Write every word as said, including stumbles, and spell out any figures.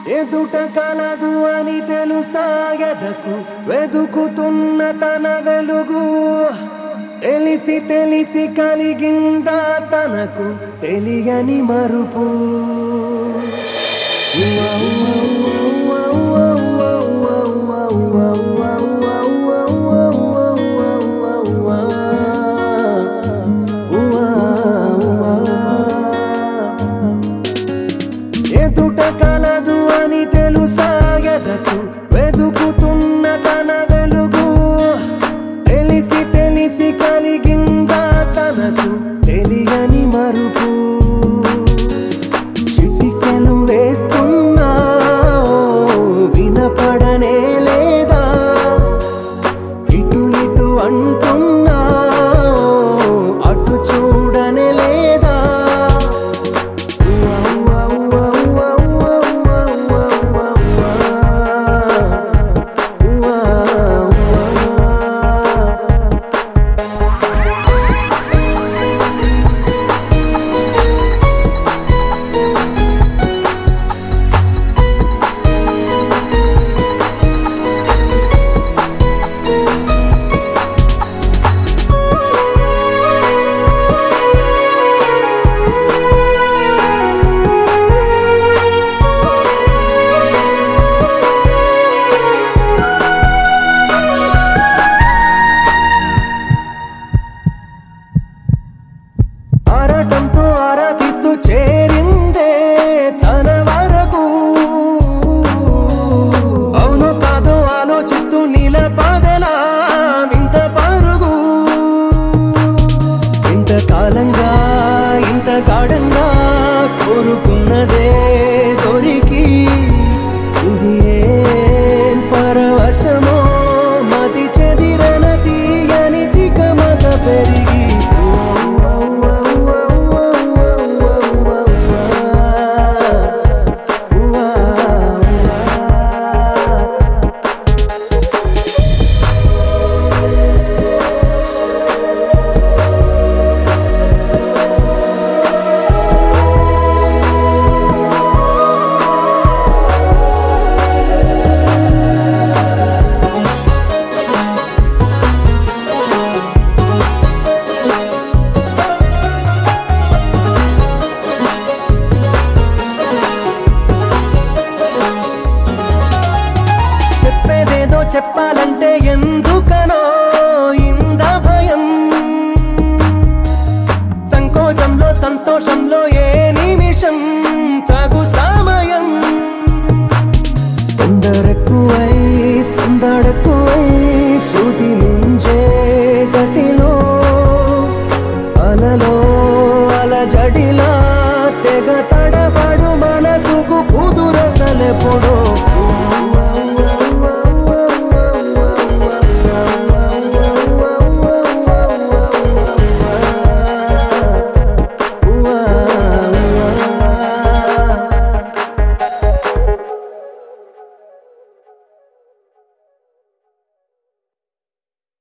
ఎదుట కలదు అని తెలుసా ఎదకు వెదుకుతున్న తన వెలుగు తెలిసి తెలిసి కలిగిందా తనకు తెలియని మరుపు ఎదుట కలదు అని తెలుసా ఎదకు వెదుకుతున్న తన వెలుగు తెలిసి తెలిసి కలిగిందా తనకు తెలియని మరుపు చిటికెలు వేస్తున్నా వినపడనే లేదా ఇటు ఇటు అంటున్నా అటు చూడనే లేదా ఆరాటంతో ఆరాధిస్తూ చే